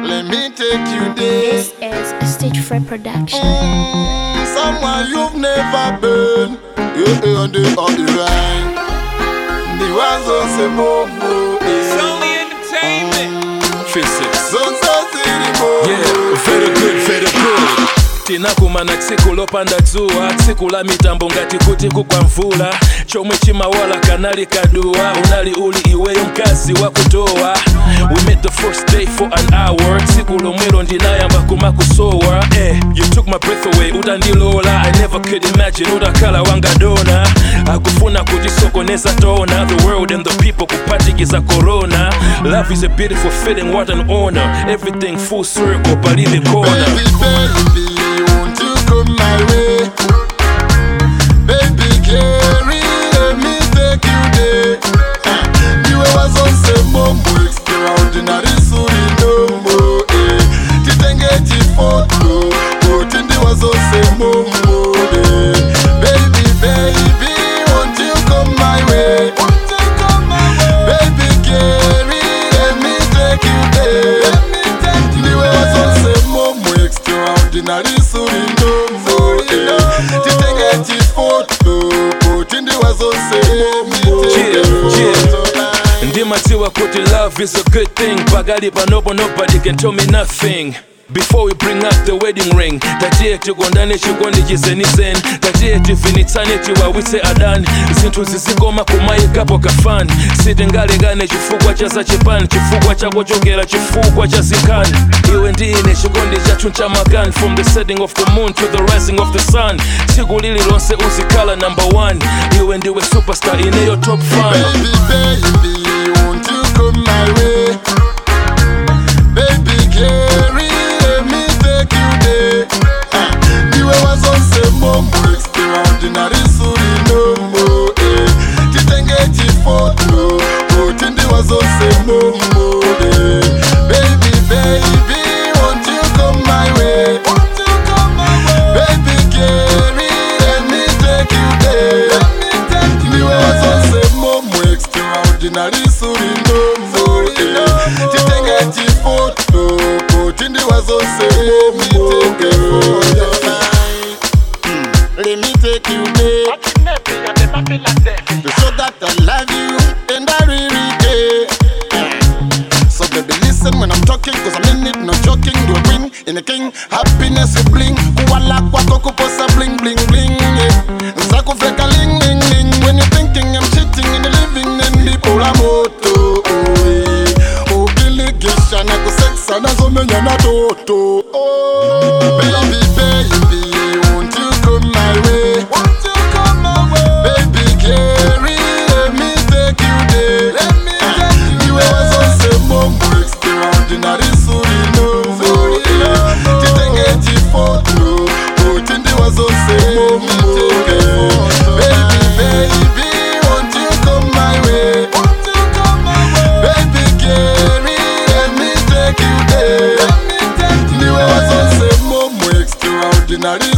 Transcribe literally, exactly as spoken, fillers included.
Let me take you there. This is a Stage Free production. Mm, somewhere you've never been. Yeah, yeah, on the on the line. The ones on the move. It's only entertainment. Physics. So so city Yeah, very good, very good. Tinakumana tsiku lopanda dzuwa, tsiku la mitambo ngati kuti kugwa mvula, chomwe chimawala kanali kaduwa, unali uli iweyo mkazi wa kutowa. We met the first day for an hour, tsiku lomwelo ndinayamba kumakusowa. Eh, you took my breath away, utandilola. I never could imagine udakhala wangadona. Akufuna kutisokoneza tona, the world and the people kupatikiza corona. Love is a beautiful feeling, what an honor. Everything full circle, palibe corner. Baby, baby, won't you come my way? Baby, carry, let me take you there. You was on the moment, extraordinary, so you know more. Titenge tifoto, but in the was on the moment. Baby, baby, won't you come my way? Won't you come my way? Baby, carry, let me take you there. Let me take you there. You was on the moment, extraordinary, so you know more. Titenge tifoto, but in the was on the moment. Yeah, yeah. Ndimatiwa kuti love is a good thing. Pagali panopo nobody can tell me nothing. Before we bring up the wedding ring, tatie tikondane chikondi chizenisen, tatie tifinitsane tiwawitse adani, zinthu zizikoma kumayikapo kafani, sitingalekane chifukwa cha zachipani, chifukwa chakuchokera chifukwa cha zinkani. Iwe ndine chikondi chathu chamakani, from the setting of the moon to the rising of the sun, tsiku lililonse uzikhala number one. Iwe ndiwe superstar ineyo top fan. Baby, baby, won't you come my way? Baby, carry, let me take you there. You was on the moment, extraordinary, so you know more. Titenge tifoto, but in the was on the moment. Baby, baby, won't you come my way? Won't you come my way? Baby, carry, let me take you there. Let me take you there. You was on the moment, extraordinary, so you know more. Titenge tifoto, but in the was on the moment. Let me take you there. To show that I love you and I really care. So baby listen when I'm talking, cause I'm in it, not joking. You're queen in a king, happiness you bling. Kuwala kwako kuposa bling bling bling. Nzaku fleka ling ling ling. When you're thinking I'm cheating in the living and the pula moto. Oh kiligisha na kusexa na zomenya na toto. Oh baby baby, won't you come my way? Won't you come my way? Baby carry, let me take you there. Let me take you there. You was on the moment, extraordinary, so you know more. Titenge tifoto, but in the was on the moment. Baby, baby, won't you come my way? Won't you come my way? Baby carry, let me take you there. Let me take you there. You was on the moment, extraordinary.